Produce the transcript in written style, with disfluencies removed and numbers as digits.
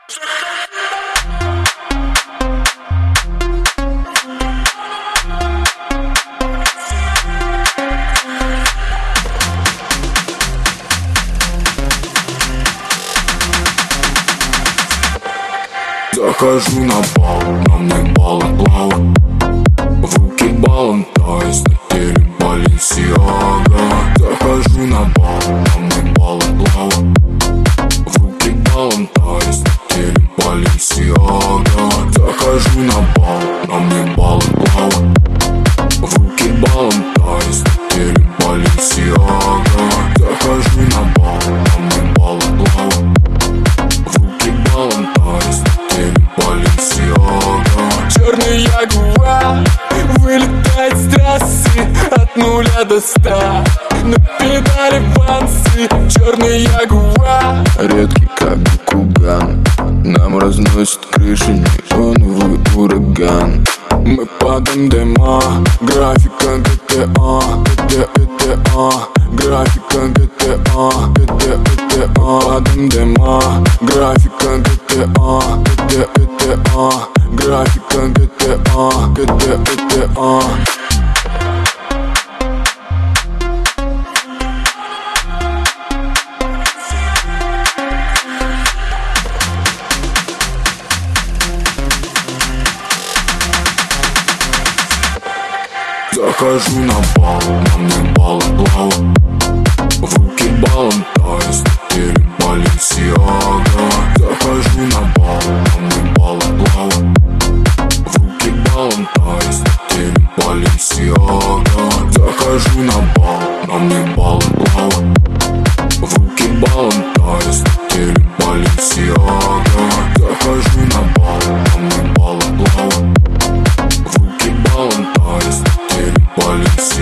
Захожу на бал, на мне балаклава, в руке баллон, то есть на теле Баленсиага. Захожу на бал, на мне балаклава, в руке баллон, то есть на теле Баленсиага. Захожу на бал, на мне балаклава, в руке баллон, то есть на теле Баленсиага. Захожу на бал, на мне балаклава, в руке баллон, то есть Баленсиага. Черный ягуар вылетает с трассы от 0 до 100 на педали вансы. Черный ягуар редкий как Бакуган, нам разносит крыши неоновый ураган. Мы под МДМА, графика GTA, графика GTA, под МДМА, графика GTA, графика GTA. Захожу на бал, на мне балаклава, в руке баллон, то есть на теле Баленсиага. Захожу на бал, на мне балаклава, в руке баллон, то есть на теле Баленсиага. Захожу на бал, на мне балаклава, в руке баллон, то есть на теле Баленсиага. Захожу на бал, на мне балаклава, в руке баллон, то есть на теле Баленсиага.